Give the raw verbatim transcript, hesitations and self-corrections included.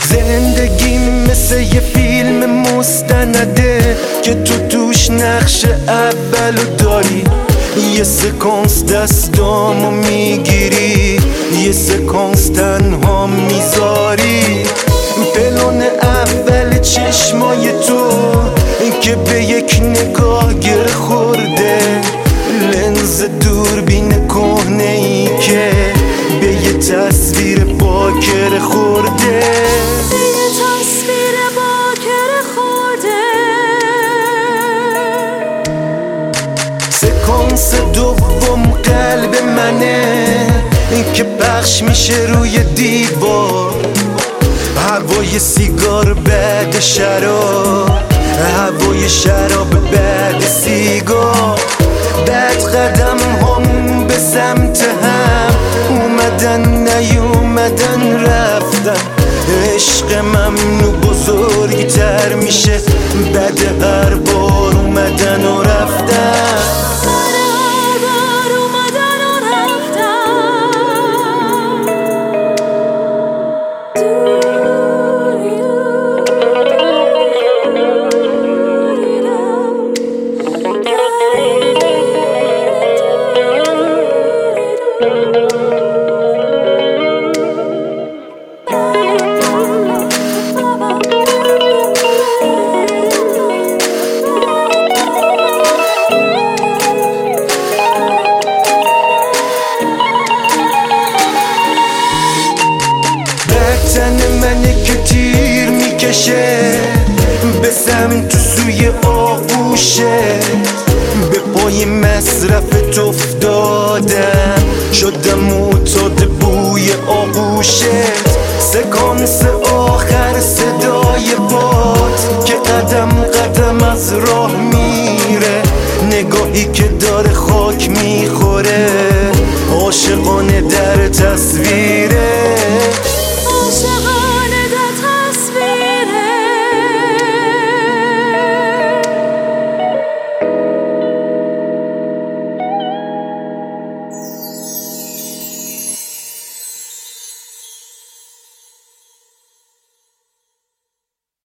زندگی مثل یه فیلم مستنده که تو توش نقش اولو داری. یه سکانس دستامو میگیری، یه سکانس تنها میذاری. پلان اول چشمای تو که به یک نگاه گر خورده، لنز دوربین کهنه‌ای که به یه تصویر باکر خورده. به یه تصویر باکر خورده. سکانس دوم قلب منه که پخش میشه روی دیوار. هوای سیگار بعد شراب، هوای شراب بعد سیگار. بعد قدم هم به سمت هم اومدن نیومدن رفتن. عشق ممنوع بزرگتر میشه بعد هر بار اومدن و رفتن. تن منه که تیر میکشه به سمت سوی آغوشه. به پای مصرفت افتادم، شدم معتاد بوی آغوشت. سکانس